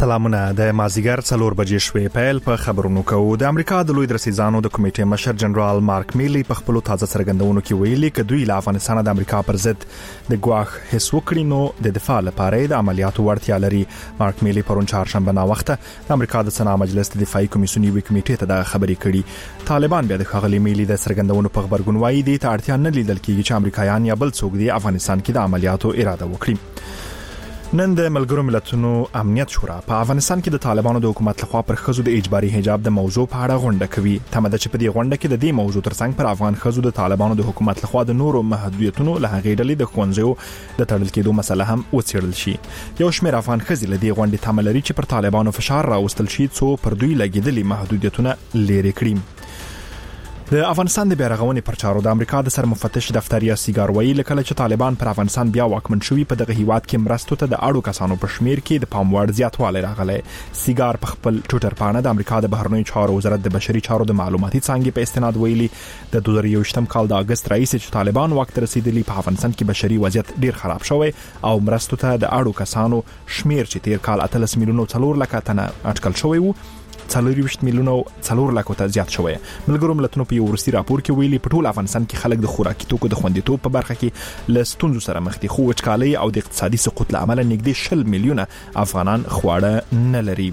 سلامونه د مازیګر 4 بجې شوې پیل په خبرونو کوو. د امریکا د لوی درسیزانو د کمیټې مشر جنرال مارک میلی په خپل تازه څرګندونو کې ویلي چې دوی له افغانستان د امریکا پر ضد د ګواښ هیڅ وکړي نو د دفاع لپاره د عملیاتو وړتیا لري. مارک میلی پرون چهارشنبه نا وخته د امریکا د سنا مجلس د دفاعي کمیسیون یوې کمیټې ته د خبرې کړي. طالبان بیا د ښاغلي میلی د څرګندونو په خبرګون وایي د اړتیا نه لیدل کېږي چې امریکایان یا بل څوک د افغانستان کې د عملیاتو اراده وکړي. نن د ملګرو ملتونو امنیت شورا په افغانستان کې د طالبانو د حکومت لخوا پر خزو د اجباري حجاب د موضوع په اړه غونډه کوي. تمه ده چې په دې غونډه کې د دې موضوع ترڅنګ پر افغان خزو د طالبانو د حکومت لخوا د نورو محدودیتونو له هغې ډلې د ښوونځیو د تړل کېدو مسله هم وڅېړل شي. یو شمېر افغان ښځې له دې غونډې تمه لري چې پر طالبانو فشار راوستل شي څو پر دوی لګېدلي محدودیتونه لرې کړي. د افغانستان د بیارغونې پر چارو د امریکا د سرمفتش دفتر یا سیګار وایي لکه چې طالبان پر افغانستان بیا واکمن شوي په دغه هیواد کې مرستو ته د اړو کسانو په شمیر کې د پام وړ زیاتوالی راغلی. سیګار په خپل ټویټر پاڼه د امریکا د بهرنیو چارو وزارت د بشري چارو د معلوماتي څانګې په استناد ویلي د 2021 کال د اگست رئیس چې طالبان وخت رسیدلی په افغانستان کې بشري وضعیت ډیر خراب شوی او مرستو ته د اړو کسانو شمیر چې تیر کال 13 میلیون 4 لک تنه اټکل شوی وو 40 میلیون 4 لک ته زیات شوی. ملګرو ملتونو په یو وروستي راپور کې ویلي په ټول افغانستان کې خلک د خوراکي توکو د خوندیتوب په برخه کې له ستونزو سره مخ دي خو وچکالۍ او د اقتصادي سقوط له امله نږدې 10 میلیونه افغانان خواړه نه لري.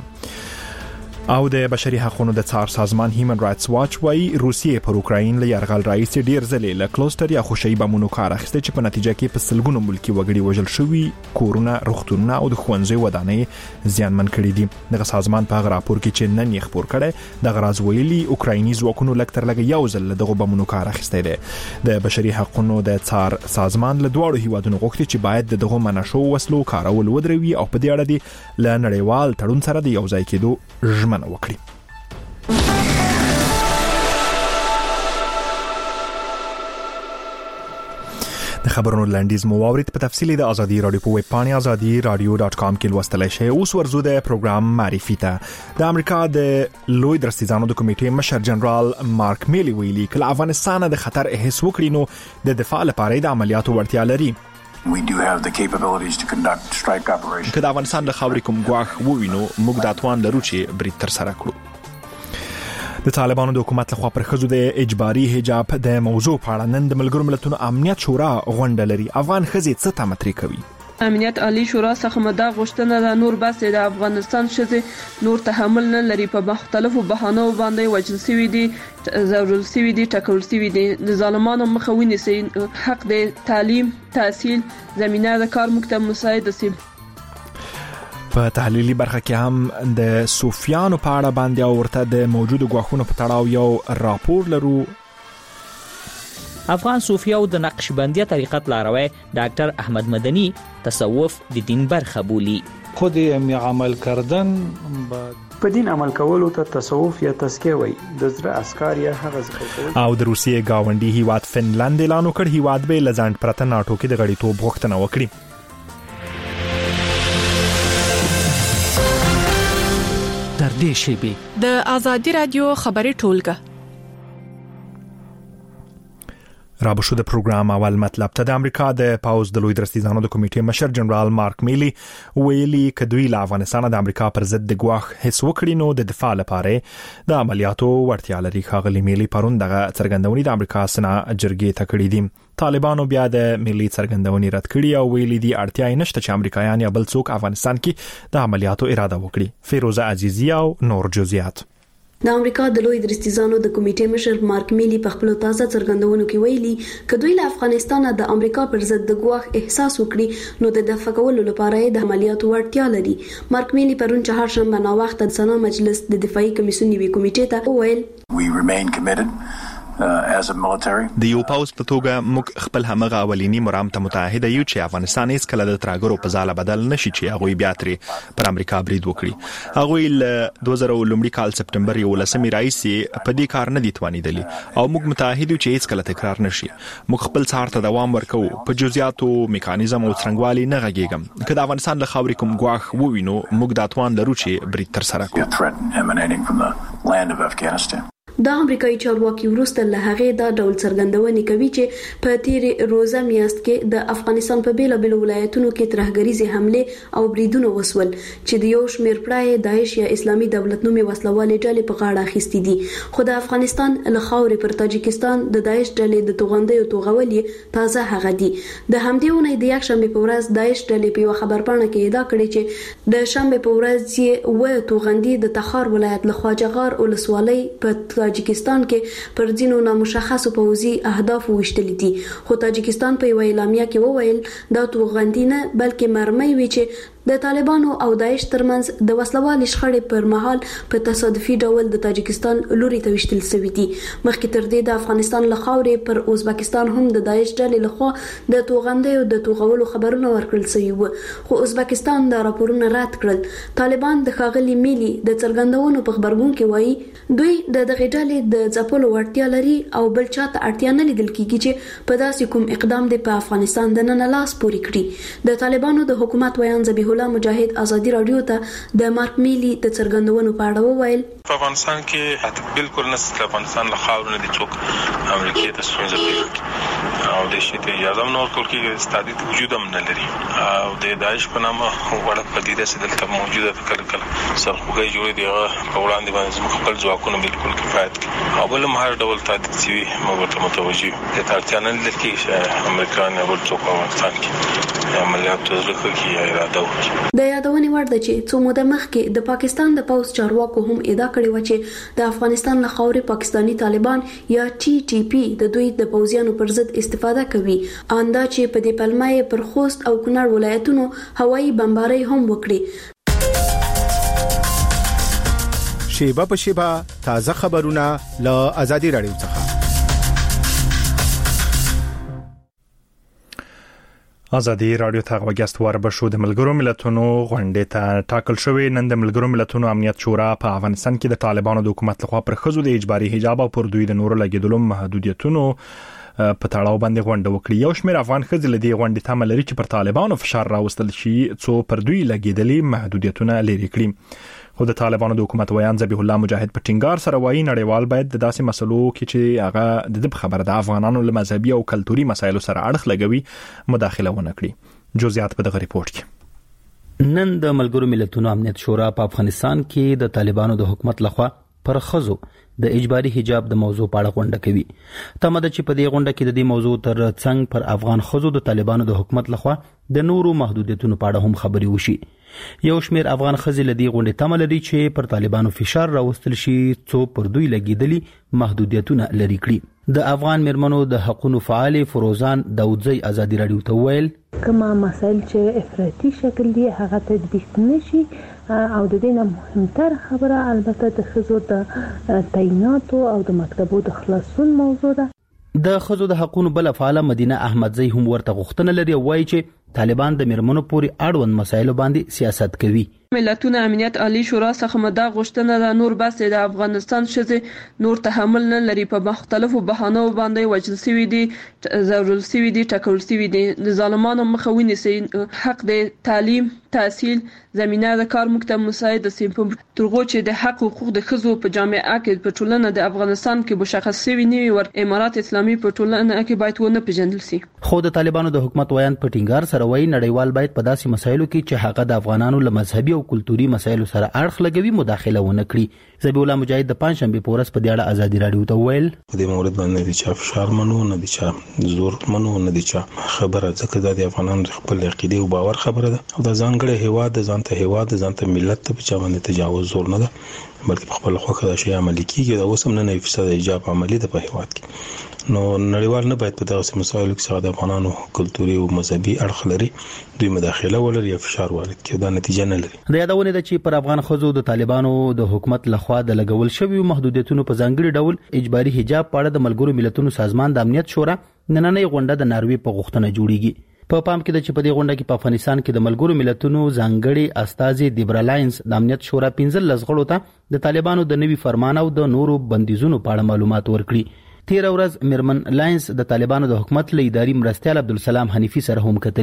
او د بشري حقوقو د څار سازمان هیومن رائټس واچ وايي روسیې پر اوکراین له یرغل راځي ډیر ځلې له کلوستر یا خوشي بمونو کار اخیسته چې په نتیجه کې په سلګونو ملکی وګړي وژل شوي کورونه روغتونونه او د ښوونځي ودانۍ زیانمن کړي دي. دغه سازمان په هغه راپور کې چې نن یې خبر کړي د غراز ویلي اوکرایني ځواکونو لکتر لګ یو ځل دغه بمونو کار اخیسته دي. د بشري حقوقو د څار سازمان له دوړو هیوادونو غوښتي چې باید دغه منشو وسلو کارول ودروي او په دې اړه دي له نړیوال تړون سره د یوځای کېدو ژمنه وکړي. د خبرونو لنډیز مو واورید. په تفصیل د ازادي رادیو په ویب پاڼه azadi.radio.com کې لوستلای شئ. اوس ورزو د پروګرام معرفي ته. د امریکا د لوی درسیزانو د کمیټې مشر جنرال مارک میلی ویلي چې افغانستان د خطر احساس وکړي نو د دفاع لپاره د عملیاتو وړتیا لري. We do have the capabilities to conduct strike operations. که د افغانستان د خاورې کوم ګواښ ووینو موږ د توان لرو چې برید تر سره کړو. د طالبانو د حکومت لخوا پر خزو د اجباري حجاب د موضوع په اړه نن د ملګرو ملتونو امنیت شورا غونډه لري. افغان ښځې څه تمتري کوي؟ امنیت عالی شورا څخه مدا غوښتنه د نور بس د افغانستان ښځې نور تحمل نه لري په مختلفو بهانو باندې وجل سوي دي ضروري سوي دي ټاکل سوي دي د ظالمانو مخه ونیسي حق د تعلیم تحصیل زمينه د کار مکتب مساعد سي. په تحلیلي برخه کې هم د سوفیانو په اړه باندې او ورته د موجودو غواخونو په تړاو یو راپور لرو. افغان صوفیاو د نقشبندیه طریقت لاروی ډاکټر احمد مدنی تصوف د دین برخه بولی. خود عمل کردن په دین عمل کولو ته تصوف یا تزکیه وایي. د زړه اسکار یا هغه ځکه کول. او د روسیې گاونډي هیواد فنلند اعلان وکړ هیواد به لزاند پرته ناتو کې د غړیتوب غوښتنه وکړي. در دې شیبه د ازادي رادیو خبري ټولګه رابو شو د پروګرام اول مطلب ته. د امریکا د پاوز د لوی درسیزانو د کمیټې مشر جنرال مارک میلی ویلي چې دوی له افغانستان د امریکا پر ضد د ګواښ هیڅ وکړي نو د دفاع لپاره د عملیاتو وړتیا لري. ښاغلي میلی پرون دغه څرګندونې د امریکا سنا جرګې ته کړې دي. طالبانو بیا د ملي څرګندونې رد کړي او ویلي دي اړتیا نشته چې امریکایان یا بل څوک افغانستان کې د عملیاتو اراده وکړي. فیروزه عزیزی او نور جزئیات. د امریکا د لوی درسیزانو د کمیټې مشر مارک میلی په خپل تازه څرګندونو کې ویلي چې دوی له افغانستان د امریکا پر ضد د ګواښ احساس وکړي نو د دفاع کولو لپاره د عملیاتو وړتیا لري. مارک میلی پرون چهارشنبه نا وخت د سنا مجلس د دفاعي کمیسیون یوې کمیټې ته وویل We remain committed as a military. د یو پاوز په توګه موږ خپل همغه اولینی مرام ته متحد یو چې افغانستان هیڅ کله د تراګرو په ځاله بدل نشي چې هغه بیا ترې پر امریکا برید وکړي. هغه ل 2000 کال سپټمبر 11 رئیسي په دې کار نه دي توانیدلی او موږ متحد یو چې هیڅ کله تکرار نشي. موږ خپل څار ته دوام ورکو په جزئیاتو میکانیزم او څرنګوالي نه غږیږم. که د افغانستان له خاورې کوم ګواښ ووینو موږ د توان لرو چې برید تر سره کړو. د امریکایي چارواکي وروسته له هغې دا ډول څرګندونې کوي چې په تیرې روزه میاشت کې د افغانستان په بیلابیلو ولایتونو کې ترهګریزې حملې او بریدونه وسول چې د یو شمېر پړای داعش یا اسلامي دولت نومي وسلوالې ډلې په غاړه اخیستې دي. خو د افغانستان له خاورې پر تاجکستان د داعش ډلې د توغندیو توغول تازه هغه دي. د همدې اونۍ د یکشنبې په ورځ داعش ډلې په یو خبرپاڼه کې ادعا کړې چې د شنبې په ورځ یې توغندي د تخار ولایت له خواجهغار ولسوالۍ په تاجکستان کې پر ځینو نامشخصو پوځي اهدافو وشتلې دي. خو تاجکستان په یو اعلامیه کې وویل دا توغندي نه بلکې مرمۍ وی چې د طالبانو او داعش ترمنځ د وسلوال شخړې پر مهال په تصادفي ډول د تاجکستان لوري ته وشتل شوی دي. مخکې تر دې د افغانستان له خاورې پر ازبکستان هم د داعش ډلې لخوا د توغندیو د توغولو خبرونه ورکړل شوي وو، خو ازبکستان دا راپورونه رد کړل. طالبان د ښاغلي میلی د څرګندونو په خبرګون کې وایي دوی د دغه ډلې د ځپلو وړتیا لري او بل چاته اړتیا نه لیدل کیږي چې په داسې کوم اقدام د په افغانستان د نن لاس پوري کړي. د طالبانو د حکومت ویان ذبیح الله مجاهد ازادي رادیو ته د مارک میلی د څرګندونو په اړه وویل په افغانستان کې بالکل نسل افغانستان له خاورې د چوک امریکای ته ستونزه پیدا کړي او د شي ته اجازه نه ورکول کېږي ستادي وجود هم نه لري او د داعش په نامه وړه پدیده چې دلته موجوده کله کله سرخوږی جوړې دی په وړاندې باندې زموږ خپل ځواکونه بالکل کفایت کوي او بل هم هر ډول تهدید شوي موږ ورته متوجه یو. د اړتیا نه لیدل کېږي چې امریکا نه بل څوک په افغانستان کې عملیات زړه کوي یا اراده وکړي. د یادونې وړ ده چې څو موده مخکې د پاکستان د پوځ چارواکو هم ادعا کړې و چې د افغانستان له خاورې پاکستانی طالبان یا TTP د دوی د پوځیانو پر ضد استفاده کوي. اندا چې په دې پلمه پر خوست او کونړ ولایتونو هوایي بمبارۍ هم وکړي. شیبه په شیبه تازه خبرونه له آزادي رادیو څخه. آزادي رادیو ته وګستوار بشو د ملګرو ملتونو غونډې ته ټاکل شوې. نن د ملګرو ملتونو امنیت شورا په افغانستان کې د طالبانو د حکومت لخوا پر خزو د اجباري حجاب او پر دوی د نورو لګیدلو محدودیتونو په تړاو باندې غونډه وکړي. یو شمېر افغان ښځې له دې غونډې تمه لري چې پر طالبانو فشار راوستل شي څو پر دوی لګیدلي محدودیتونه لري کړي. خو د طالبانو د حکومت ویان ذبیح الله مجاهد په ټینګار سره وایي نړیوال باید د داسې مسلو کې چې هغه د خبره د افغانانو له مذهبي او کلتوري مسایلو سره اړخ لګوي مداخله ونه کړي. جزئیات په دغه ریپورت کې. نن د ملګرو ملتونو امنیت شورا په افغانستان کې د طالبانو د حکومت لخوا پر خزو د اجباري حجاب د موضوع په اړه غونډه کوي. تمه ده چې په دې غونډه کې د دې موضوع تر څنګ پر افغان خزو د طالبانو د حکومت لخوا د نورو محدودیتونو په اړه هم خبري وشي. یو شمېر افغان خزې له دې غونډې تمه لري چې پر طالبانو فشار راوستل شي څو پر دوی لګیدلي محدودیتونه لري کړي. د افغان مرمنو د حقوقو فعال فروزان داودزی آزادي رادیو ته ویل کومه مسایل چې افراطي شکل دي هغه تطبیق نشي او د دې نه مهمتر خبره البته د خزو د تعیناتو او د مکتبو د خلاصون موضوع ده. د خزو د حقوقو بل فعال مدینه احمدزی هم ورته غوښتنه لري وایي چې طالبان د مرمنو پورې اړوند مسایلو باندې سیاست کوي. ملتونو امنیت عالی شورا څخه مدا غوښتنه د نور بس د افغانستان ښځې نور تحمل نه لري په مختلفو بهانو باندې وجل سوي دي ضروري سوي دي ټاکل سوي دي د ظالمانو مخه ونیسي حق د تعلیم تحصیل زمينه د کار مکتب مساعد سیمپل ترغو چې د حق حقوق د خزو په جامعه کې په ټولنه د افغانستان کې مشخص سوي نیوي ور امارات اسلامي په ټولنه کې باید ونه پیژندل شي. خو د طالبانو د حکومت ویان په ټینګار سره وایي نړیوال باید په داسې مسایلو کې چې هغه د افغانانو له مذهبي او کلتوري مسایلو سره اړخ لګوي مداخله ونه کړي. ذبیح الله مجاهد د پنځشنبه په ورځ په دې اړه آزادي رادیو ته ویل په دې مورد باندې د چا فشار منو نه د چا زور منو نه د چا خبره ځکه د افغانانو خپل عقیده او باور خبره ده او د ځانګړي هیواد د ځانته ملت ته په چا باندې تجاوز زور نه ده بلکې په خپل خوخه د شی عملي کیږي دا وسم نه 9% حجاب عملي ده په هیواد کې. نو نړیوال نه باید په دغه مسایلو کې د افغانانو کلتوري او مذهبي اړخ لري دوی مداخله ولري یا فشار وارد کړي دا نتیجه نه لري. د یادونه ده چې پر افغان خزو د طالبانو د حکومت لخوا د لګول شوی محدودیتونو په ځانګړي ډول اجباري حجاب په اړه د ملګرو ملتونو سازمان د امنیت شورا نننۍ غونډه د ناروې په غوښتنه جوړیږي. په پام کې د چې په دې غونډه کې په افغانستان کې د ملګرو ملتونو ځانګړي استازي دیبرالاینس د امنیت شورا 15 غړو ته د طالبانو د نوي فرمان او د نورو بندیزونو په اړه معلومات ورکړي. تیر ورځ مرمن لاینس د طالبانو د حکومت له اداري مرستیال عبدالسلام حنیفي سره هم کتلی.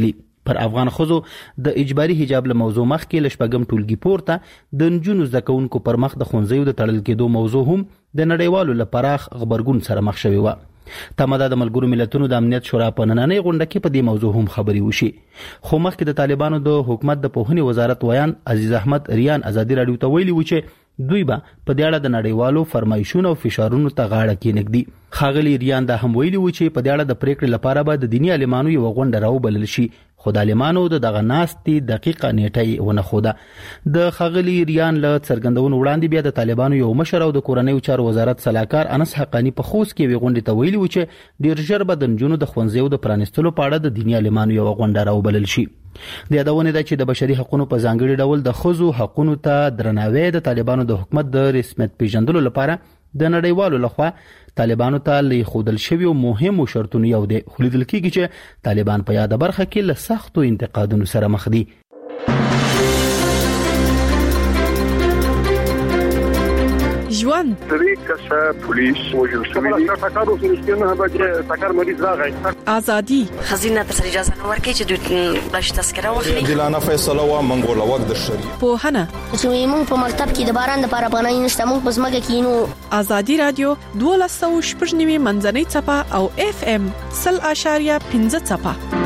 پر افغان خزو د اجباري حجاب له موضوع مخکې لشپګم ټولګي پورته د نجونو زده کوونکو پر مخ د خونځیو د تړل کېدو موضوع هم د نړیوالو لپاره خبرګون سره مخ شوی و. تمه د ملګرو ملتونو د امنیت شورا په نننۍ غونډه کې په دې موضوع هم خبري وشي. خو مخکې د طالبانو د حکومت د پوهنې وزارت ویان عزیز احمد ریان ازادي رادیو ته ویلي و چې دوی به په دې اړه د نړیوالو فرمایشونو او فشارونو ته غاړه کېنږدي. خاغلی ریان دا هم ویلي و چې په دې اړه د پریکړې لپاره به د دیني عالمانو یو غونډه راوبلل شي، خو د عالمانو دغه ناستې دقیقه نیټه ونه خوده. د خاغلی ریان له څرګندونو وړاندې بیا د طالبانو یو مشر او د کورنیو چارو وزارت صلاحکار انس حقانی په خوست کې وی غونډه ته ویلي و چې ډیر ژر به د نجونو د ښوونځیو د پرانیستلو په اړه د دیني عالمانو یو غونډه راوبلل شي. د یادونه ده چې د بشري حقوقو په ځانګړي ډول د ښځو حقوقو ته درناوی د طالبانو د حکومت د رسمیت پیژندلو لپاره د نړیوالو لخوا طالبانو ته لیکودل شوی مهمو شرطونه یو دي، خو لیدل کېږي چې طالبان په یاده برخه کې له سختو انتقادونو سره مخ دي. ژوند طریقه پولیس وجل شوی دی تاکارو سنشتنه به تاکار مریض راغی ازادي خزینه تر اجازه نه ورکړي چې دوی باش تذکره واخلي دلانه فیصله و منګول وخت د شری په هنه چې موږ په مکتب کې د باران د لپاره پناه نشته، موږ په ځمکه کې نو. ازادي رادیو 12.9 منځنۍ چپه او FM 0.5 چپه.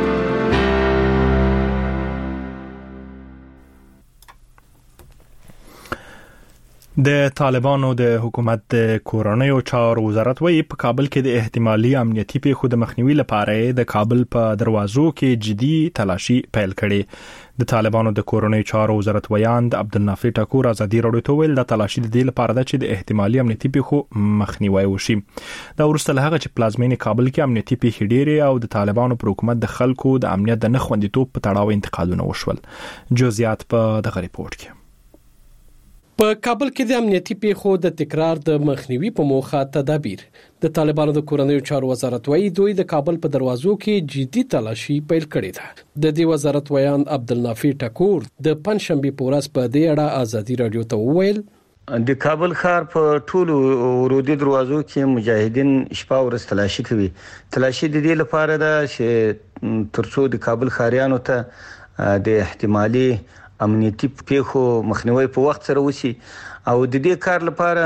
د طالبانو د حکومت د کورنیو چارو وزارت وایي په کابل کې د احتمالي امنیتي پیښو د مخنیوي لپاره د کابل په دروازو کې جدي تلاشي پیل کړي. د طالبانو د کورنیو چارو وزارت ویان د عبدالنافع ټکور ازادي رادیو ته ویل د تلاشي د دې لپاره ده چې د احتمالي امنیتي پیښو مخنیوي وشي. دا وروسته له هغه چې پلازمینې کابل کې امنیتي پیښې ډېرې او د طالبانو پر حکومت د خلکو د امنیت د نه خوندیتوب په تړاو انتقادونه وشول. جزئیات په دغه ریپورت کې. په کابل کې د امنیتي پیښو د تکرار د مخنیوي په موخه تدابیر. د طالبانو د کورنیو چارو وزارت وایي دوی د کابل په دروازو کې جدي تلاشي پیل کړې ده. د دې وزارت ویان عبدالنافع ټکور د پنځشنبه په ورځ په دې اړه ازادي رادیو ته وویل د کابل ښار په ټولو ورودي دروازو کې مجاهدین شپه ورځ تلاشي کوي. تلاشي د دې لپاره ده چې ترڅو د کابل ښاریانو ته د احتمالي امنیتي پیښو مخنیوي په وخت سره وشي او د دې کار لپاره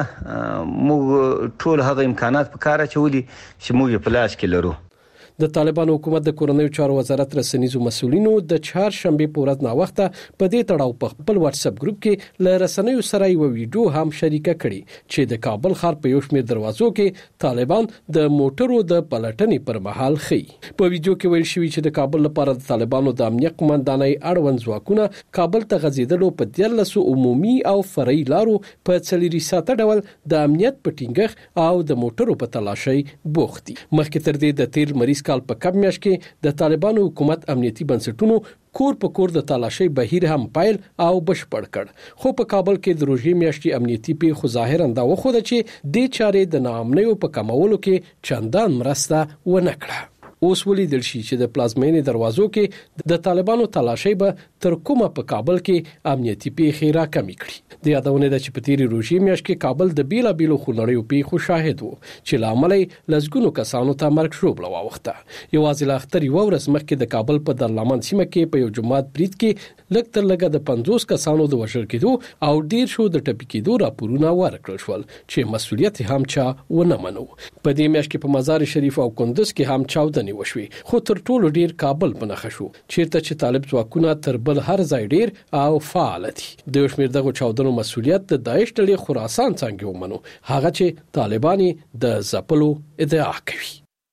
موږ ټول هغه امکانات په کار اچولي چې موږ په لاس کې لرو. د طالبانو حکومت د کورنیو چارو وزارت رسنیزو مسؤلینو د چهارشنبه په ورځ ناوخته په دې تړاو په خپل واتس اپ ګروپ کې له رسنیو سره یو ویډیو هم شریکه کړي چې د کابل ښار په یو شمېر دروازو کې طالبان د موټرو د پلټنې پر مهال خي. په ویډیو کې ویل شوی چې د کابل لپاره د طالبانو د امنیت قومندانۍ اړوند ځواکونه کابل ته غځیدلو په 14 عمومي او فرعي لارو په څلوري ساته ډول د امنیت په ټینګښ او د موټرو په تلاشي بوخت دي. مخکې تر دې د تیر مریض کال په کم میاشت کې د طالبانو حکومت امنیتي بنسټونو کور په کور د تلاشي بهیر هم پایل او بشپړ کړ. خو په کابل کې د روژې میاشتې امنیتي پیښو ظاهرا دا وخوده چې د چارې د ناامنیو په کمولو کې چندان مرسته ونه کړه. اوس ولیدل شي چې د پلازمینې دروازو کې د طالبانو تلاشي به تر کومه په کابل کې امنیتي پیښې راکمې کړي. د یادونه ده چې په تیری روژې میاشت کې کابل د بیلابیلو خونړیو پیښو شاهد وو چې لامل لزګونو کسانو ته مرګ ژوبله واوښته. یوازې لا اختر یو ورځ مخکې د کابل په درلمان سیمه کې په یو جماعت برید کې لږ تر لږه د 50 کسانو د وژل کېدو او ډیر شو د ټپي کېدو راپورونه ورکړل شول چې مسؤلیت هم چا ونه منو. په دې میاشت کې په مزار شریف او کندوز کې هم چاودنې وشوي، خو تر ټولو ډیر کابل په نښه شو چیرته چې طالب ځواکونه تر بل هر ځای ډیر او فعال دي. د شمیر دغه چاودنو مسؤلیت د داعش ډلې خراسان څنګه ومنو، هغه چې طالبان د زپلو ادعا کوي.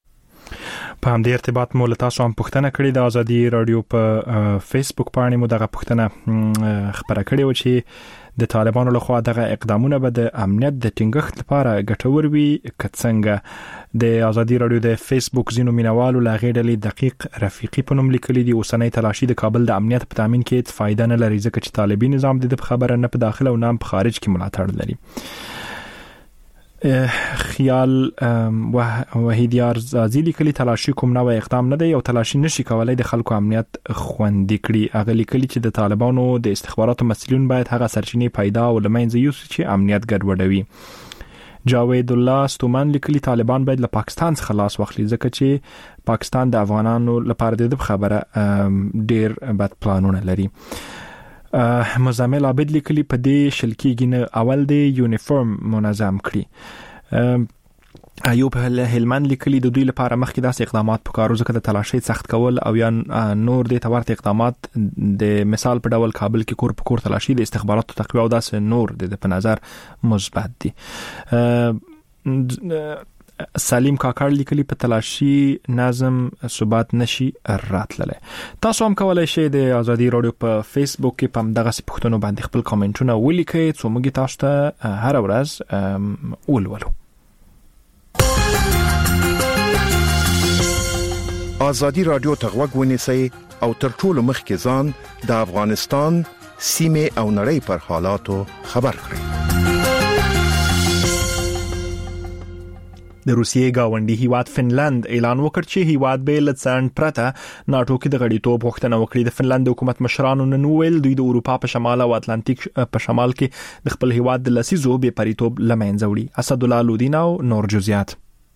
په همدې ارتباط مو له تاسو هم پوښتنه کړې د ازادي رادیو په فیسبوک باندې مو دغه پوښتنه خبره کړې و چې د طالبانو لخوا دغه اقدامونه به د امنیت د ټینګښت لپاره ګټور وي که څنګه. د ازادي رادیو د فیسبوک زینو مینوالو لا غېډلې دقیق رفیقي په نوم لیکلي دي اوسنۍ تلاشي د کابل د امنیت په تامین کې هیڅ فائدہ نه لري ځکه چې طالبي نظام د خبره نه په داخله او نه په خارج کې ملاتړ لري. خیال وحیدیار زازی لیکلي تلاشي کوم نوې اقدام نه دی او تلاشي نشي کولای د خلکو امنیت خوندي کړي. هغه لیکلي چې د طالبانو د استخباراتو مسؤلین باید هغه سرچینې پیدا او لمنځه یوسي چې امنیت ګډوډوي. جاوید الله ستومن لیکلي طالبان باید له پاکستان څخه خلاص واخلي ځکه چې پاکستان د افغانانو لپاره د خبره ډیر بد پلانونه لري. مزامل عابد لیکلي په دې شلکیږي نه اول د یونیفورم منظم کړي. ایوب هلمند لیکلي د دوی لپاره مخکې داسې اقدامات پکارو ځکه د تلاشۍ سخت کول او یا نور د تورته اقدامات د مثال په ډول کابل کې کور په کور تلاشي د استخباراتو تقویه او داسې نور د په نظر مثبت دي. سلیم کاکړ لیکلي په تلاشي نظم ثبات نشي راتللی. تاسو هم کولای شئ د ازادي رادیو په فیسبوک کې په دغه پښتنو باندې خپل کامنټونه ولیکئ څو موږ تاسو ته هر ورځ ولولو. ازادي رادیو ته غوږ ونیسئ او تر ټولو مخکې ځان د افغانستان سیمه او نړۍ پر حالاتو خبر کړئ. د روسیې گاونډي هیواد فنلند اعلان وکړ چې هیواد به له څنډ پرته ناتو کې د غړیتوب غوښتنه وکړي. د فنلند حکومت مشرانو نن ویل دوی د اروپا په شمال او اتلانتیک په شمال کې د خپل هیواد د لسیزو بې پریتوب لمنځه وړي. اسد الله لودین او نور جزئیات.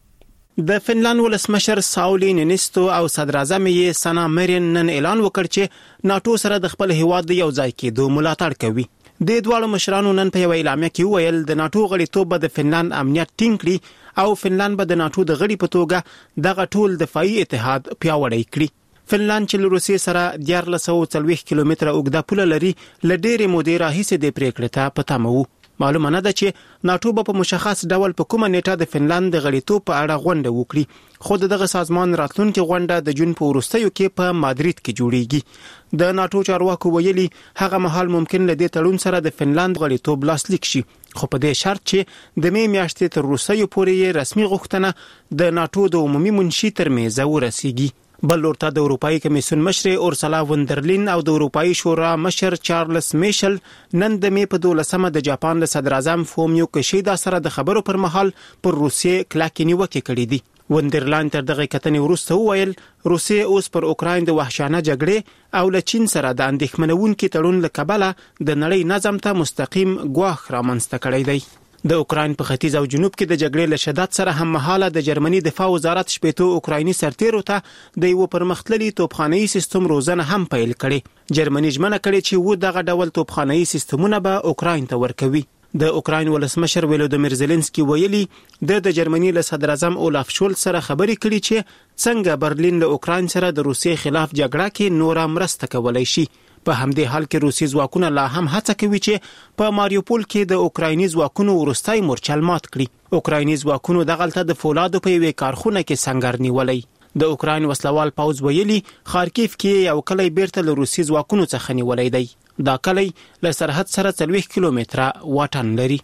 د فنلند ولسمشر ساولی نینیستو او صدر اعظم یې سنا مرین نن اعلان وکړ چې ناتو سره د خپل هیواد د یو ځای کېدو ملاتړ کوي. د دواړو مشرانو نن په یو اعلامیه کې ویل د ناتو غړیتوب به د فنلند امنیت ټینګ کړي او فنلند به د ناتو د غړي په توګه دغه ټول دفاعي اتحاد پیاوړی کړي. فنلند چې له روسیې سره 1440 کیلومتره اوږده پوله لري لډېرې مودې راهیسې د پریکړې ته په تمه وو. معلومه نه ده چې ناتو په مشخص ډول په کومه نیټه د فنلند د غړیتوب په اړه غونډه وکړي. خو دغه سازمان راتلونکي غونډه د جون په وروستیو کې په مادرید کې جوړیږي. د ناتو چارواکو ویلي هغه مهال ممکن له دې تړون سره د فنلند غړیتوب لاسلیک شي، خو په دې شرط چې د می میاشتې تر وروستیو پورې رسمي غوښتنه د ناتو د عمومي منشي تر میزه ورسیږي. بل ورته د اروپאי کمیسیون مشر اورسلا وندرلین او د اروپאי شورا مشر چارلز میشل نن د می په 12مه د جاپان له صدر اعظم فومیو کشیدا سره د خبرو پر مهال پر روسیې کلکې نیوکې کړې دي. وندرلاند تر دغه کتنې وروسته وویل روسیې اوس پر اوکراین د وحشیانه جګړې او له چین سره د اندېښمنونکي تړون له کبله د نړۍ نظم ته مستقیم ګواښ رامنځته کړی دی. د اوکراین په ختیځ او جنوب کې د جګړې له شدت سره هم مهاله د جرمني دفاع وزارت شپېتو اوکرایني سرتیرو ته د یو پرمختللي توپخانه‌ای سیستم روزنه هم پیل کړي. جرمني ژمنه کړې چې و دغه ډول توپخانه‌ای سیستمونه به اوکراین ته ورکوي. د اوکراین ولسمشر ولودیمیر زيلنسکي ویلي د جرمني له صدر اعظم اولاف شولز سره خبرې کړي چې څنګه برلین له اوکراین سره د روسیې خلاف جګړه کې نوره مرسته کولای شي. په همدې حال کې روسي ځواکونه لا هم هڅه کوي چې په ماریوپول کې د اوکرایني ځواکونو ورستای مورچل مات کړي. اوکرایني ځواکونو دغلته د فولادو په یوې کارخونه کې سنگر نیولای. د اوکراین وسلوال پوځ ویلي خارکیف کې یو کلی بیرته له روسي ځواکونو څخه نیولای دی. دا کلی له سرحد سره 40 کیلومتره واټن لري.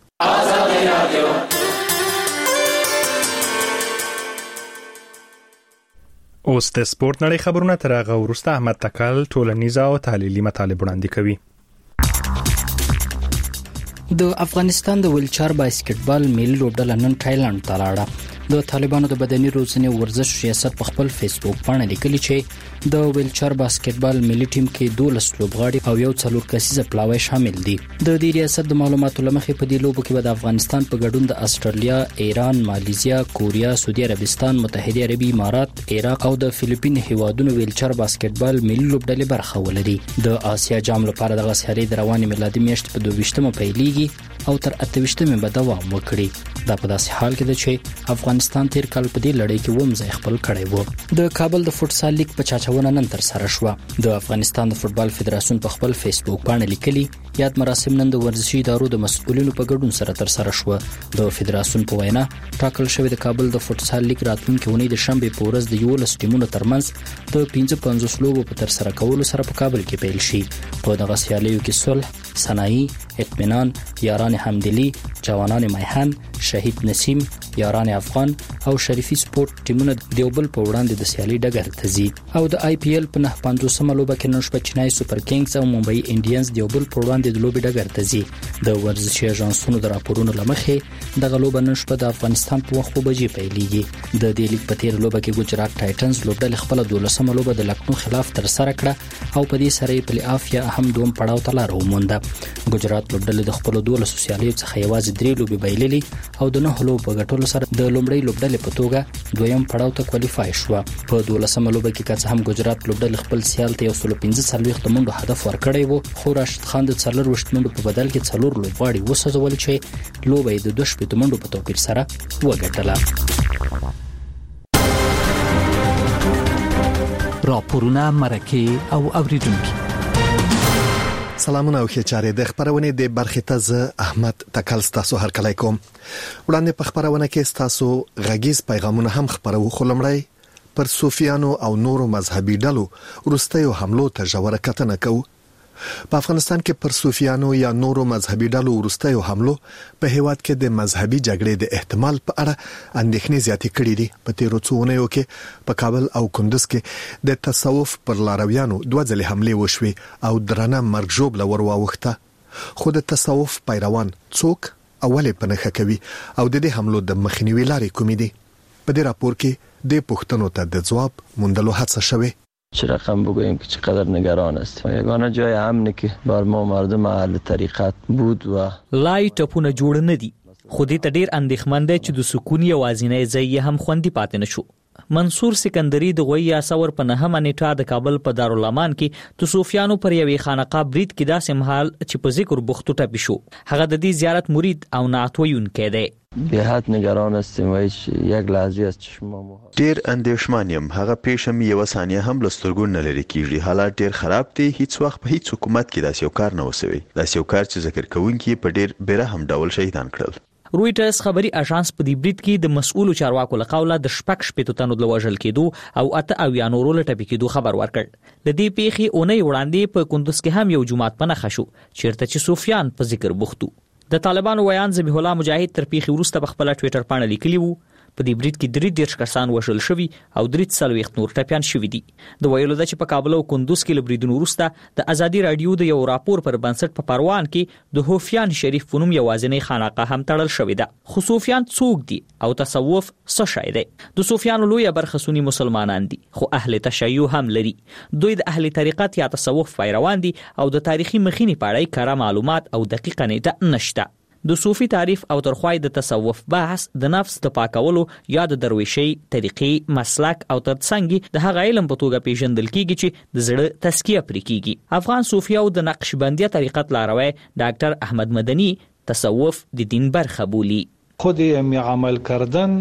اوس د سپورت نړۍ خبرونه تر هغه وروسته احمد تکل ټولنیزه او تحلیلي مطالب وړاندې کوي. د افغانستان د ویلچر باسکټبال ملي لوبډله نن تایلند ته لاړه. د طالبانو د بدني روزنې ورزش ریاست په خپل فیسبوک باندې لیکلي چې د ویلچر باسکټبال ملي ټیم کې 12 لوبغاړي او یو څلور کسیزه پلاوی شامل دي. د دې ریاست د معلوماتو لمخې په دې لوبو کې د افغانستان په ګډون د استرالیا، ایران، مالیزیا، کوریا، سعودي عربستان، متحده عربي امارات، عراق او د فلیپین هیوادونو ویلچر باسکټبال ملي لوبډلې برخه ولري. د آسیا جام لپاره د غسیاري د رواني میلادي میاشتې په 22مه پیلېږي او تر 28مه به دوام وکړي. دا په داسې حال کې ده چې افغانستان تیر کال په دې لړۍ کې ومځای خپل کړی و. د کابل د فوتسال لیګ په چاچونه نن تر سره شو. د افغانستان د فوتبال فدراسیون په خپل فیسبوک باندې لیکلي یاد مراسم نن د ورزشي ادارو د مسؤلینو په ګډون سره تر سره شو. د فدراسیون په وینا ټاکل شوی د کابل د فوتسال لیګ راتلونکي اونۍ د شنبه په ورځ د 11 ټیمونو ترمنځ د 55 لوبو په تر سره کولو سره په کابل کې پیل شي. په دغه سیالیو کې صلح، صنایع، اطمینان، یاران همدلی، جوانان میهن، شهید نسیم، یاران افغان او شریفي سپورت ټیمونه دیوبل په وړاندې د سیالي ډګر ته ځي. او د آی پی ایل په 950مه لوبه کې نن شپه چنای سوپر کینګز او ممبئی انډینز دیوبل په وړاندې د لوبې ډګر ته ځي. د ورزشي اژانسونو د راپورونو لمخې دغه لوبه نن شپه د افغانستان په وخت په بجې پیلېږي. د دې لیګ په تیر لوبه کې ګجرات ټایټنز لوبډلې خپل 12مه لوبه د لکنو خلاف تر سره کړه او په دې سره یې پلی آف یا هم دوم پړاو ته لار ومونده. ګجرات لوبډلې د خپل 12 سیالیو څخه یوازې 3 لوبې بایللې او د 9 لوبو په ګټلو سره د لومړۍ لوبډلې په توګه دویم پړاو ته کوالیفای شو. په 12مه لوبه کې که هم ګجرات لوبډلې خپل سیال ته 115 منډو هدف ورکړی وو، خو راشد خان د 40 منډو په بدل کې 4 لوبغاړي وسوځول چې لوبه د 2 منډو په توپیر سره وګټله. راپورونه مرکه او اوریدونکو سلامونه او ښه چارې د خبرونه د برخې ته ز احمد تکل تاسو هر کله کوم. وړاندې په خبرونه کې تاسو غږیز پیغامونه هم خبرو خلمړی پر صوفیانو او نورو مذهبي ډلو ورستیو حملو ته ژوره کتنه کوو. په افغانستان کې پر صوفیانو یا نورو مذهبي ډلو ورستیو حملو په هیواد کې د مذهبي جګړې د احتمال په اړه اندېښنې زیاتې کړې دي. په تیرو څو اونیو کې په کابل او کندوز کې د تصوف پر لارویانو 2 ځلې حملې وشوې او درنه مرګ ژوبله ورواوخته. خو د تصوف پیروان څوک اولې پنهخه کوي او د دې حملو د مخنیوي لارې کومې دي؟ په دې راپور کې د پښتنو ته د جواب موندلو هڅه شوه. چه رقم بگوییم که چقدر نگران است. یگانه جای امنی که بر ما مردم اهل طریقت بود و لای ټپونه جوړ نه دي، خو دې ته ډیر اندېښمن دی چې د سکون یوازینی ځای هم خوندي پاتې نشو. منصور سکندری د غوی اسور په 9مه نیټه د کابل په دارالامان کې د صوفیانو پر یوې خانقاه برید کې داسې مهال چې په ذکر بوختو ټپي شو. هغه د دې زیارت مرید او نعت ویونکی دی. به حد نگران هستیم و هیچ یک لحظه از چشم ما ډیر اندېښمان یم. هغه پیښه مې یو ثانیه هم لسترګو نه لري کیږي. حالات ډیر خراب دي. هیڅ وخت په هیڅ حکومت کې داسې یو کار نه وسوي. داسې یو کار چې ذکر کوونکی په ډیر بیرحم ډول شهیدان کړل. رويټرز خبري اژانس په دې برید کې د مسؤلو چارواکو له قوله د شپږ شپږ تنو د وژل کېدو او اته او یا نورو له ټپي کېدو خبر ورکړ. د دې پیښې اونۍ وړاندې په کندوز کې هم یو جماعت په نښه شو چیرته چې صوفیان په ذکر بوختو. د طالبانو ویان ذبیح الله مجاهد تر پیښې وروسته په خپل ټوئیټر باندې لیکلی وو په دې برید کې 3 کسان وژل شوي او 3 نور ټپيان شوي دي. د ویلو د چې په کابل او کندوز کې لبریدونو وروسته د ازادي رادیو د یو راپور پر بنسټ په پروان کې د هوفیان شریف فنوم یوازینی خانقاه هم تړل شوې ده. خو صوفیان څوک دي او تصوف څه شی دی؟ د صوفیانو لویه برخه سنی مسلمانان دي خو اهل تشیع هم لري. دوی د اهل طریقت یا تصوف پیروان دي او د تاریخي مخینی په اړه کره معلومات او دقیق نه نشته. د صوفي تعریف او ترخوای د تصوف بحث د نفس د پاکولو یا د درویشي طریقې مسلک او ترڅنګ د هغه علم په توګه پیژندل کیږي چې د زړه تزکیه پرې کیږي. افغان صوفي او د نقشبندیه طریقت لاروی ډاکټر احمد مدني تصوف د دین برخه بولي. خود عمل کردن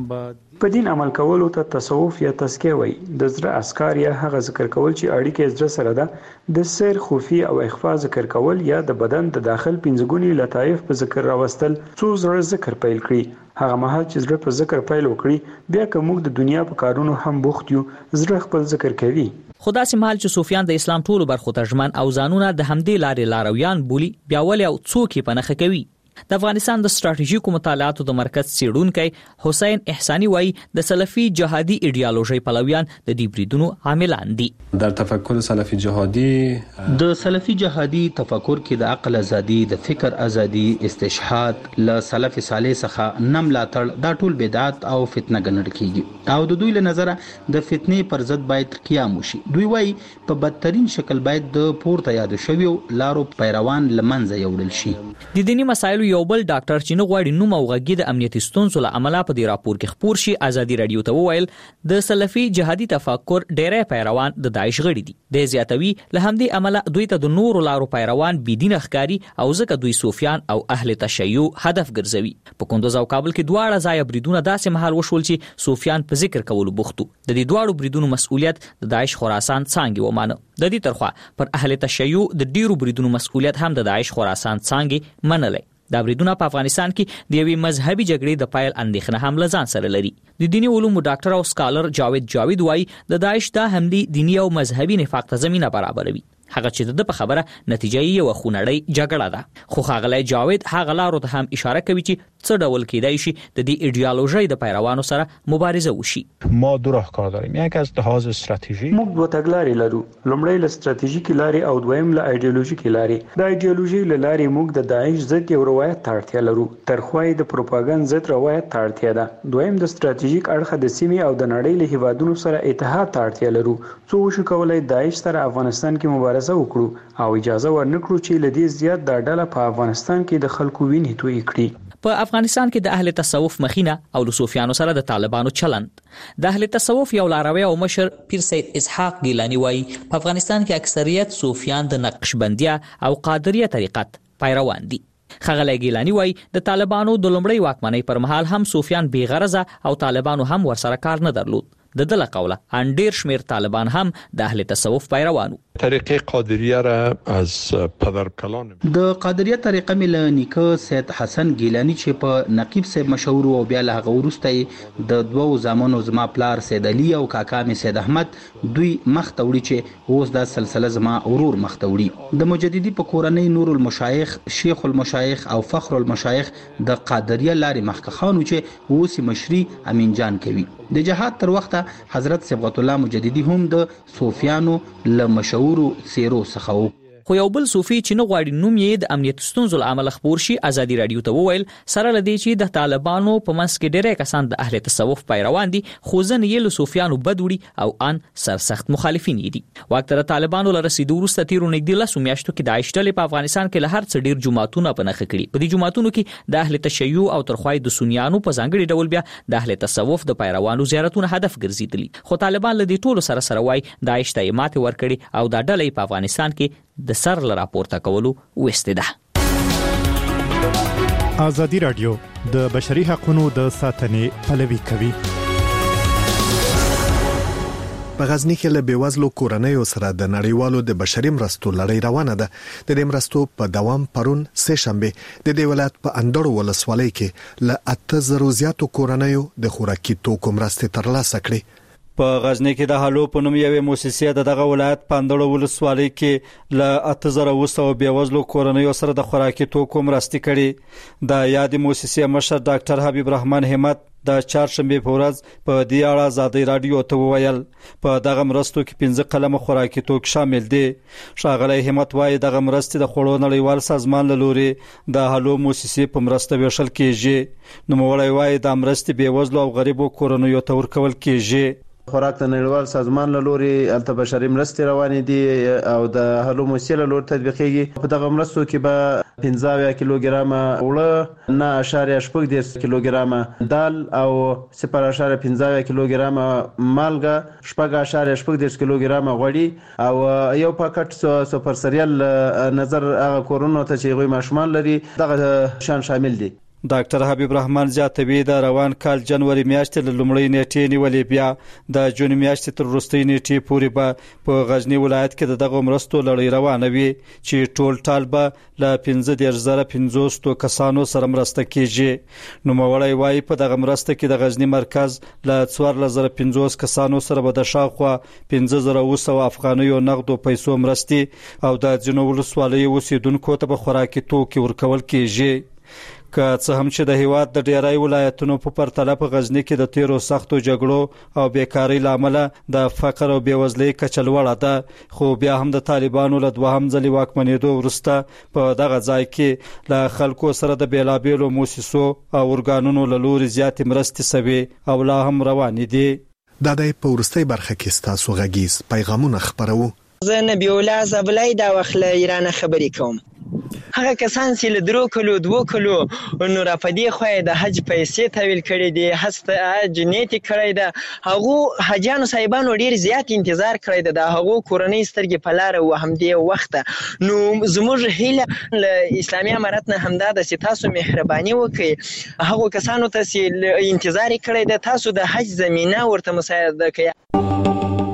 په دین عمل کولو ته تصوف یا تزکیه وایي. د زړه اسکار یا هغه ذکر کول چې اړیکې زړه سره ده، د سیر خوفي او اخفاء ذکر کول یا د بدن د داخل پنځګونی لطایف په ذکر راوستل څو زړه ذکر پیل کړي. هغه مهال چې زړه په ذکر پیل وکړي بیا که موږ د دنیا په کارونو هم بوخت یو زړه خپل ذکر کوي. خدا سي مهال چې صوفیان د اسلام ټولو برخو ترجمان او ځانونه د همدې لارې لارویان بولی بیا ولې او څوک یې پنهخه کوي. د افغانستان د ستراتیژیکو مطالعاتو د مرکز څېړونکی حسین احسانی وایي د سلفي جهادي ایډیالوژي پلویان د دې بریدونو عاملان دي. در تفکر سلفي جهادي د سلفي جهادي تفکر کې د عقل ازادي، د فکر ازادي، استشهاد له سلف صالح څخه نم لاتړ دا ټول بدعت او فتنه ګڼل کیږي او د دوی له نظره د فتنې پر ضد باید قیام وشي. دوی وایي په بدترین شکل باید د پورته یاد شویو لارو پیروان لمنځه یوړل شي. د دینی مسایلو یو بل ډاکټر چې نو غواړي نوم او غږی د امنیتي ستونزو له امله په دې راپور کې خبر شي ازادي رادیو ته وویل د سلفي جهادي تفکر ډېرې پیروان د داعش غړي دي. د زیاتوي له همدې عمله دوی ته د نورو لارو پیروان بيدین ښکاری او ځکه دوی صوفیان او اهل تشیع هدف ګرځوي. په کندوز او کابل کې دواړه ځای بریدونه داسې مهال وشول چې صوفیان په ذکر کولو بوختو. د دې دواړو بریدونو مسؤلیت د داعش خراسان څانګې ومانه. د دې ترخوا پر اهل تشیع د ډیرو بریدونو مسؤلیت هم د داعش خراسان څانګې منلې. دا بریدونه په افغانستان کې د یوې مذهبي جګړې د پایل اندېښنه هم لزان سره لري. د دینی علومو ډاکټر او سکالر جاوید وایي د داعش دا حملې دینی او مذهبي نفاق ته زمينه برابروي. هغه چې د په خبره نتیجه یې یو خونړی جګړه ده. خو ښاغلی جاوید هغه لارو ته هم اشاره کوي چې څه ډول کېدای شي د دې ایډیالوژي د پیروانو سره مبارزه وشي. ما دو راهکار داریم. یک از لحاظ استراتژیک موږ دوه تګلارې لرو. لومړی له استراتیژیکي لارې او دویم له ایډیالوژیکي لارې. د ایډیالوژي له لارې موږ د داعش ضد یو روایت ته اړتیا لرو. ترخوای د پروپاګاندا ضد روایت ته اړتیا ده. دویم د استراتیژیک اړخ د سیمې او د نړۍ له هیوادونو سره اتحاد ته اړتیا لرو. څو وشو کولای داعش سره افغانستان کې مبارزه وکړو او اجازه ورنکړو چې لدې زیات د ډله په افغانستان کې د خلکو وینې توی کړي. په افغانستان کې د اهل تصوف مخینه او له صوفیانو سره د طالبانو چلند. د اهل تصوف یو لاروی او مشر پیر سید اسحاق گیلانی وایي په افغانستان کې اکثریت صوفیان د نقشبندیه او قادریه طریقت پیروان دي. خغلی گیلانی وایي د طالبانو د لومړۍ واکمنۍ پر مهال هم صوفیان بې غرضه او طالبانو هم ورسره کار نه درلود. د دله قوله ان ډیر شمیر طالبان هم د اهل تصوف پیروانو. طریقه قادریه را از پدر کلان د قادریه طریقه مل نیکه سید حسن گیلانی چې په نقیب صاحب مشهور او بیا له غورسته د دوو زمانو زما پلار سید علي او کاکا می سید احمد دوی مخ توړي چې اوس د سلسله زما اورور مخ توړي. د مجددي په کورنۍ نور المشایخ شیخ المشایخ او فخر المشایخ د قادریه لارې مخکخانو چې اوس مشري امین جان کوي. د جهاد تر وخته حضرت صبغت الله مجددي هم د صوفیانو له مشهور سیرو څخه خو یو بل صوفي چې نه غواړي نوم یې د امنیت ستونزو لامل خبر شي ازادي رادیو ته وویل سره لدی چې د طالبانو په منځ کې ډېر کسان د اهل تصوف پیروان دي خو ځنه یې له صوفیانو بدوړي او ان سرسخت مخالفین دي. وخت د طالبانو له رسیدو وروسته تیرو نږدې لسو میاشتو کې داعش ډلې په افغانستان کې له هر څه ډېر جماعتونه په نخښه کړي. په دې جماعتونو کې د اهل تشیع او ترخوای د سنیانو په ځانګړي ډول بیا د اهل تصوف د پیروانو زیارتونه هدف ګرځیدلي. خو طالبان له دې ټولو سره وای داعش ته ماته ورکړي او دا ډلې په افغانستان کې د سر ل راپورته کولو وسته ده. ازادي رادیو د بشري حقوقو د ساتنې پلوي کوي. په غزنی کې له بیوزلو کورنیو سره د نړیوالو د بشري مرستو لړۍ روانه ده. د دې مرستو په دوام پرون سه شنبه د دې ولایت په اندړو ولسوالۍ کې له 8000 زیاتو کورنیو د خوراکي توکو مرستې ترلاسه کړې. په غزنی کې د حلو په نوم یوې مؤسسې دغه ولایت پاندړو ولسوالۍ کې له 8000 بیوزلو کورنیو سره د خوراکي توکو مرستې کړي. د یادې مؤسسې مشر ډاکټر حبیب رحمان همت د چهارشنبه په ورځ په دې اړه ازادي رادیو ته وویل په دغه مرستو کې 15 قلم خوراکي توکي شامل دي. ښاغلی همت وايي دغه مرستې د خوړو نړیوال سازمان له لوري د حلو مؤسسې په مرسته ویشل کیږي. نو موړی وايي د مرستې بیوزلو او غریبو کورنیو ته ورکول کیږي. خوراک د نړیوال سازمان له لوري الته بشري مرستې روانې دي او د هلو موسیله لور تطبیقېږي. په دغه مرستو کې به 15 کیلوګرام اوړه 9.8 کیلوګرام دال او 0.15 کیلوګرام مالګه 0.8 کیلوګرام غوړي او یو پاکټ سوپر سریال نظر هغه کورونو ته چې غوي ماشومان لري دغه شان شامل دي. ډاکټر حبیب رحمان زیاتوي د روان کال جنوري میاشتې له لومړۍ نیټې نیولې بیا د جون میاشتې تر وروستۍ نیټې پورې به په غزنی ولایت کې دغه مرستو لړۍ روانه وي چې ټول ټال به له 15500 کسانو سره مرسته کیږي. نو موړی وايي په دغه مرسته کې د غزنی مرکز له 4500 کسانو سره به د شاوخوا 15000 افغانیو نقدو پیسو مرستې او د ځینو ولسوالیو اوسیدونکو ته به خوراکي توکي ورکول کیږي. که څه هم چې د هیواد د ډیری ولایتونو په پرتله په غزنی کې د تیرو سختو جګړو او بیکاری لامل د فقر او بیوزلۍ کچه لوړه ده خو بیا هم د طالبانو له دوهم ځلې واکمنېدو وروسته په دغه ځای کې له خلکو سره د بیلابیلو موسسو او ارګانونو له لوري زیاتې مرستې سوي او لا هم روانې دي. دا د پورستۍ برخه کې ستاسو غږیز پیغامونه خبرو. زه نبی الله زبلای دا وخت له ایران خبرې کوم. هغه کسان چې له 3 کلو 2 کلو نو را پدې خو د حج پیسې تحویل کړي دي هسته حج نیت کړی ده هغه حجانو صاحبانو ډیر زیات انتظار کړی ده هغه کورنۍ سترګې په لار او همدې وخت نو زموږ هیله له اسلامي امارت نه همدا د تاسو مهرباني وکړي هغه کسانو ته چې انتظار کړی ده تاسو د حج زمينه ورته مساعده کړئ.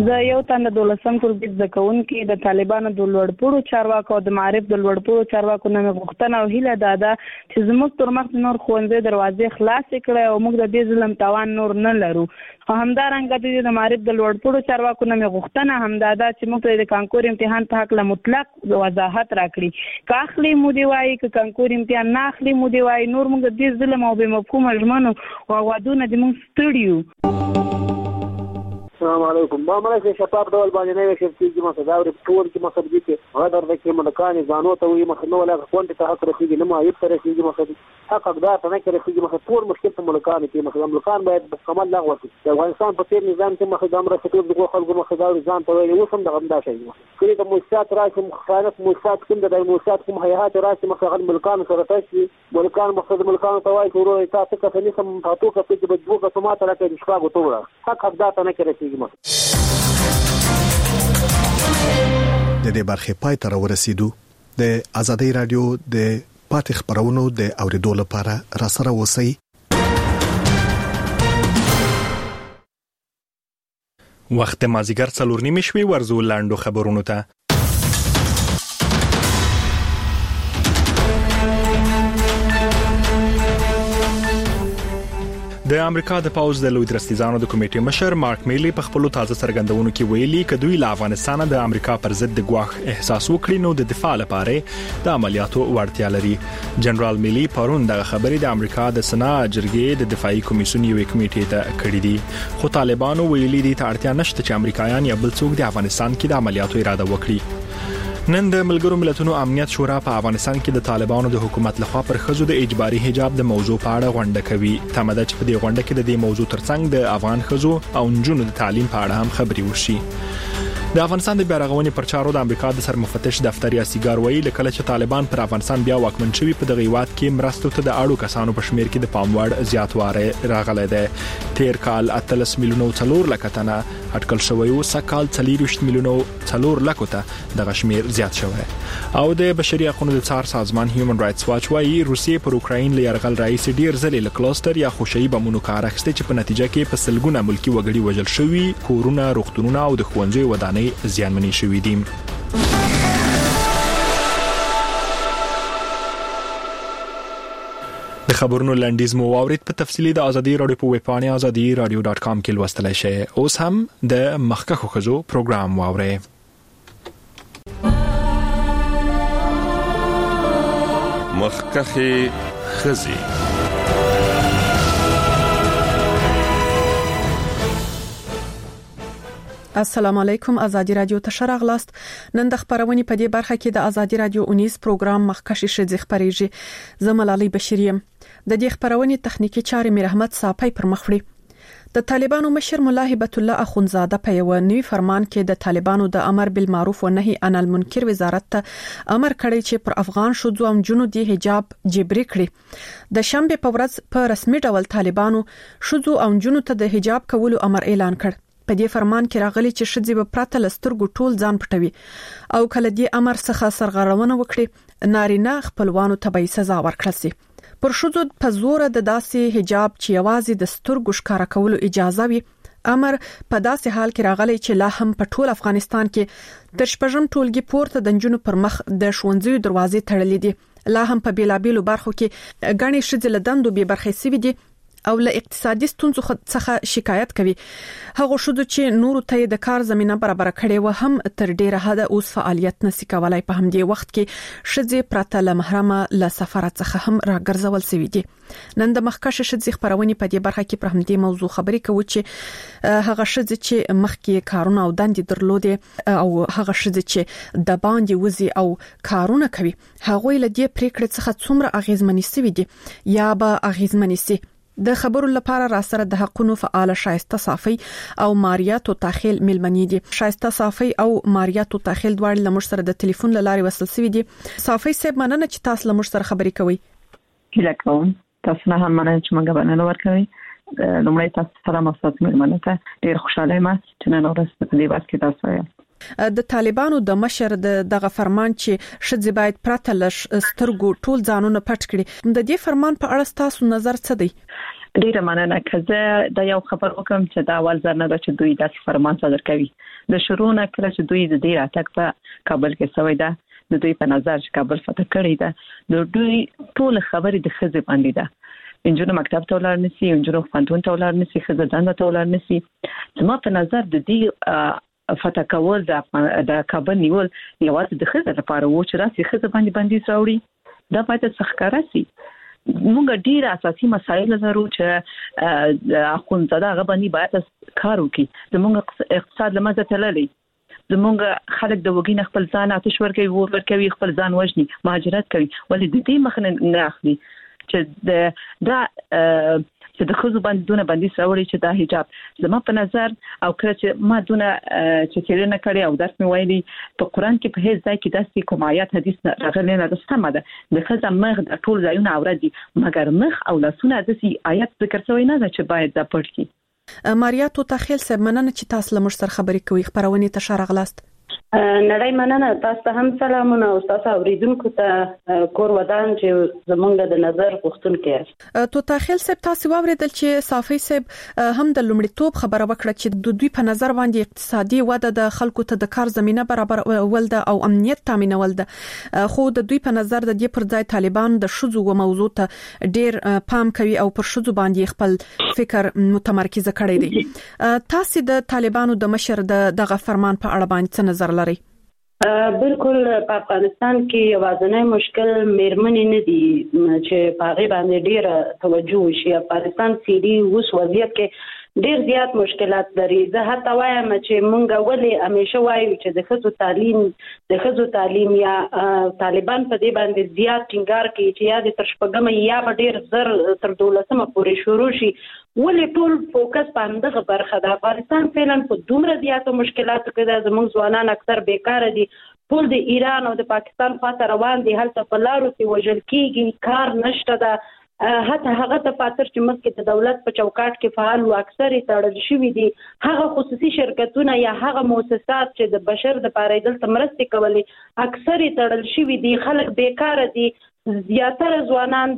زه یو تنه 12م ټولګي زده کوونکې د طالبانو د لوړپوړو چارواکو او د معارف د لوړپوړو چارواکو نه غوښتنه او هیله ده چې زموږ تر مخ نور ښوونځي دروازې خلاص کړي او موږ د دې ظلم توان نور نه لرو. همدارنګه د معارف د لوړپوړو چارواکو نه غوښتنه همدا ده چې موږ د کانکور امتحان په حق له مطلق وضاحت راکړي. که اخلي مو دی وایي که کانکور امتحان نه اخلي مو دی وایي نور موږ د دې ظلم او بې مفهومه ژمنو او وعدونه د موږ ستړي. السلام علیکم. ما مله شفاف ډول باندې نه وشي چې ما صداوري ټول کې مخه دي چې غدر د کې ملکان ځانو ته وي مخه نو ولا کوم ته حق رسیدي نه ما یو تر رسیدي مخه حق اقدار ته نه کې رسیدي مخه ټول مشکل ته ملکان کې مخه ملکان باید کمال لغوه شي. د افغانستان په تیر نظام کې مخه د امر ستور د خلکو مخه دا ځان ته وي وسم د غمدا شي. کله د موسسات راشي مخالف موسسات کوم د موسسات کوم هيئات راشي مخه غل ملکان سره تاسو ملکان مخه د ملکان ته وایي ورو تاسو ته نه سم تاسو کې د بجو کا سمات راکې د شپږ توړه حق اقدار ته نه کې رسیدي مخه. د دې برخه پای ته ورسېدو. د ازادي رادیو د پاتې خبرونو د اوریدو لپاره را سره اوسئ. وخت مازیګر 4:30 شوي ورزو لاندو خبرونو ته. د امریکا د پاوز د لوی درستیزانو د کمیټې مشر مارک میلی په خپل تازه څرګندونو کې ویلي چې دوی له افغانستان د امریکا پر ضد د ګواښ احساس وکړي نو د دفاع لپاره د عملیاتو وړتیا لري. جنرال میلی پرون د خبرې د امریکا د سنا جرګې د دفاعي کمیسیون یو کمیټې ته کړې دي خو طالبانو ویلي دي ته اړتیا نشته چې امریکایان یا بل څوک د افغانستان کې د عملیاتو اراده وکړي. نن د ملګرو ملتونو امنیت شورا په افغانستان کې د طالبانو د حکومت لخوا پر خزو د اجباري حجاب د موضوع په اړه غونډه کوي. تماده چې په دې غونډه کې د دې موضوع ترڅنګ د افغان خزو او نجونو د تعلیم په اړه هم خبري وشي. د افغانستان د بیارغونې پر چارو د امریکا د سرمفتش دفتر یا سیګار ویلي لکه چې طالبان پر افغانستان بیا واکمن شوي په دغه هیواد کې مرستو ته د اړو کسانو په شمیر کې د پاموړ زیاتوالی راغلی دی. تیر کال 13 میلیونه 4 لک تنه اټکل شوی او سکهال 23 میلیونه 4 لک ته دغه شمیر زیات شوی. او د بشري حقوقو د څار سازمان هیومن رائټس واچ وايي روسیې پر اوکراین له یرغل رئیس ډیر ځلې له کلستر یا خوشي بمونو کار اخیسته چې په نتیجه کې په سلګونه ملکی وګړي وژل شوي کورونه روغتونونه او د ښوونځي ودانۍ زیانمنې شوي دي. د خبرونو لنډیز مو واورید په تفصیلی د ازادي رادیو په ویب پاڼه azadi.radio.com کې لوستلای شئ. اوس هم د مخکخو خزو پروګرام واورئ. مخکخي خزي السلام علیکم. ازادي رادیو ته شراغلاست. نن د خبرونې په دې برخه کې د ازادي رادیو 19 پروګرام مخکشي شې خبرېږي. زملالي بشریم د دې خبرونې تخنیکی چارې میر احمد صاحب پر مخ وړي. د طالبانو مشر مولا هبت الله اخونزاده په یو نوی فرمان کې د طالبانو د امر بالمعروف و نهي عن المنکر وزارت ته امر کړی چې پر افغان شوځو او جنو دی حجاب جبري کړي. د شنبه په ورځ په رسمي ډول طالبانو شوځو او جنو ته د حجاب کولو امر اعلان کړ. په دې فرمان کې راغلي چې شذې به پراته لسترګو ټول ځان پټوي او کله دې امر څخه سرغړونه وکړي نارینه خپلوانو ته به سزا ورکړل شي. پر شذو په زور د داسې حجاب چې یوازې د سترګو ښکارا کولو اجازه وي امر په داسې حال کې راغلی چې لا هم په ټول افغانستان کې تر شپږم ټولګي پورته د جنونو پر مخ د ښوونځي دروازې تړلې دي. لا هم په بیلابیلو برخو کې غني شذې لدندو به برخې سوي دي او له اقتصادي ستونزو څخه شکایت کوي. هغه شوه چې نورو ته د کار زمينه برابر کړي و هم تر ډیره حد اوس فعالیت نشي کولای. په همدې وخت کې شذې پرته له محرمه له سفر څخه هم راګرځول شوی دي. نن د مخکشه شذې خبرونه په دې برخه کې پر همدې موضوع خبرې کوي چې هغه شذې چې مخکې کارونه او دندې درلودې او هغه شذې چې د باندې وزي او کارونه کوي هغه له دې پریکړې څخه څومره اغیزمنې سوي دي یا به اغیزمنې سي. د خبرو لپاره را سره د حقونو فعال شایسته صافي او ماریا توتاخیل ملمنې دي. شایسته صافي او ماریا توتاخیل دواړه لمر سره د ټلیفون لارې وصل شوي دي. صافي صاحب مننه چې تاسو لمر سره خبرې کوي. هیله کوم تاسو نه هم مننه چې موږ باندې ورکوي. لومړی تاسو سلام او ستاسو ملمنه ته ډیر خوشاله یم چې نن ورځ په دې وخت کې تاسو یې د طالبانو د مشر دغه فرمان چې شذې باید پرته لش سترګو ټول ځانونه پټ کړي. د دې فرمان په اړه تاسو نظر څه دی؟ ډیره مننه. کزه د یو خبر وکم چې دا اول ځل نه چې دوی د فرمان صادر کوي د شروع نه کله چې دوی د دې اتاک په کابل کې سوي ده د دوی په نظر چې کابل فتح کړی ده د دوی ټول خبرې د خزه باندې ده انجونو مکتب ته ولاړ نسی انجونو فانتون ته ولاړ نسی خزه دنده ته ولاړ نسی زما په نظر د دې فتح کول د کابل نیول یوازې د خزه لپاره و چې راسي خزه باندې بندیز راوړي دا باید څخکاره سي. موږ ډیر اساسي مسایل لرو چې اخوندزاده غبني باید کار وکړي. زموږ اقتصاد لمزه تللی زموږ خلک د وګین خپل ځان آتش ورکوي خپل ځان وژني مهاجرت کوي ولې د دې مخنه نه اخلي چې دا چې د خزو باندې دونه باندې سوړي چې دا حجاب زما په نظر او کله چې ما دونه چې چیرنه کړی او درس مې ویلي په قران کې په هیڅ ځای کې داسې کوم آیات حدیث راغلی نه ده سمه ده د خزه مخ د ټول ځایونه اوردي مګر مخ او لاسونه داسې آیات ذکر شوی نه ده چې باید دا پټ کی. ماریا تو تخیل سب مننه چې تاسو لمر سره خبرې کوي خبرونه ته شارغلاست. نړۍ مننه تاسو ته هم سلامونه او تاسو اوریدونکو ته کور ودان چې زمونږ د نظر غوښتونکو یاست. تو تخیل سب تاسو واوریدل چې صافي سب هم د لومړیتوب خبره وکړه چې د دوی په نظر باندې اقتصادي وده د خلکو ته د کار زمينه برابر ول ده او امنیت تامینول ده خو د دوی په نظر د دې پر ځای طالبان د شذو او موضوع ته ډیر پام کوي او پر شذو باندې خپل فکر متمرکز کړی دی. تاسو د طالبانو د مشر دغه فرمان په اړه باندې څه نظر لرئ؟ بالکل په افغانستان کې یوازینی مشکل میرمنې نه دي چې په هغه باندې ډیره توجه وشي. افغانستان سیدي اوس وضعیت کې ډیر زیات مشکلات لري. زه حتی وایم چې مونږ ولې همیشه وایو چې د خزو تعلیم یا طالبان په دې باندې زیات ټینګار کوي چې یا د تر شپږم یا به ډیر زر تر 12مه پورې شروع شي ولې ټول فوکس په همدغه برخه د افغانستان فعلا په دومره زیاتو مشکلاتو کې د زموږ ځوانان اکثر بیکاره دي ټول د ایران او د پاکستان خواته روان دي هلته په لارو کې وژل کیږي کار نشته ده حتی هغه دفاتر چې مخکې د دولت په چوکاټ کې فعال او اکثر تړل شوی دي هغه خصوصي شرکتونه یا هغه مؤسسات چې د بشر د پاره دلته مرستې کولې اکثر تړل شوی دي خلک بیکاره دي زیاتره ځوانان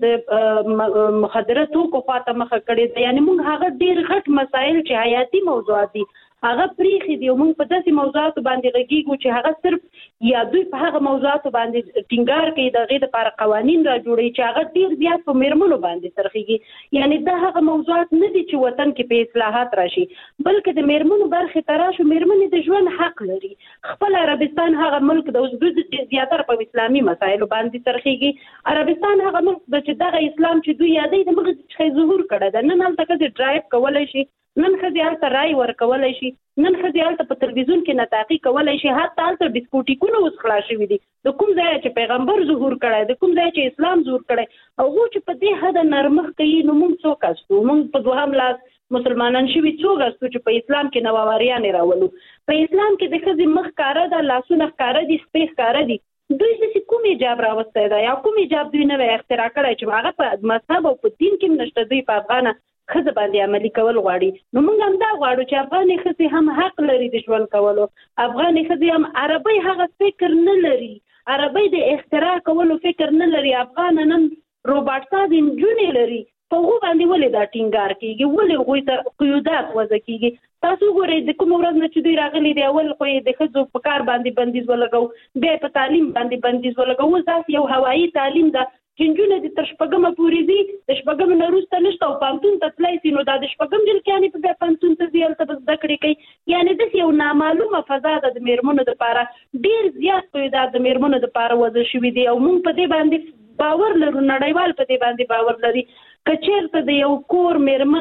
د مخدره توکو خواته مخه کړي دي یعنی موږ هغه ډیر غټ مسایل چې حیاتي موضوعات دي هغه پریخي دی موږ په داسې موضوعاتو باندې غږیږو چې هغه صرف یا دوی په هغه موضوعاتو باندې ټینګار کوي دغه لپاره قوانين را جوړي چې هغه ډیر زیات په میرمنو باندې ترخیږي یعنی دا هغه موضوعات نه دي چې وطن کې په اصلاحات راشي بلکې د میرمنو برخه تراشو میرمنې د ژوند حق لري خپل عربستان هغه ملک د اوس د زیاتره په اسلامي مسایلو باندې ترخیږي عربستان هغه ملک چې دغه اسلام چې دوی یادې د مغز څخه ظهور کړه د نن هلته کې ډرایو کولای شي نن خځې هلته رای ورکولای شي نن خځې هلته په تلویزیون کې نطاقي کولای شي حتی هلته ډیسکوټیکونه اوس خلاص شوي دي د کوم ځای چې پیغمبر ظهور کړی د کوم ځای چې اسلام ظهور کړی او هغه چې په دې حد نرمخ کوي نو موږ څوک استو موږ په دوهم لاس مسلمانان شوي څوک استو چې په اسلام کې نوواریان راولو په اسلام کې د خځې مخ کاره ده لاسونه کاره دي سپیخ کاره دي دوی چې کوم ایجاب راوسته ده یا کوم ایجاب دوی نه اختراع کړی چې هغه په مذهب او په دین کې نشته دوی په افغانه خزه باندې عملي کول غواړي نو موږ هم دا غواړو چې افغاني خزه هم حق لري د ژوند کولو افغاني خزه هم عربي هغه فکر نه لري عربي د اختراع کولو فکر نه لري افغان نن روباټ ساز انجونې لري په هغه باندې ولې دا ټینګار کیږي ولې غوي ته قیودات وځي کیږي تاسو ګورئ د کوم ورځ نه چې دوی راغلي دی اول خو د خزو په کار باندې بندیز ولګو بیا په تعلیم باندې بندیز ولګو ځکه یو هوایی تعلیم ده چنجونه د تر شپږم پورې دي د شپږم نه وروسته نشته او پانتون ته تلای سي نو د شپږم جل کې په پانتون ته ځي البته زده کړې کوي یعنی د یو نامعلومه فضا د میرمنو لپاره ډیر زیات قیودات د میرمنو لپاره وضع شوې دي او موږ په دې باندې باور لرو نړیوال په دې باندې باور لري کچېرته د یو کور میرمن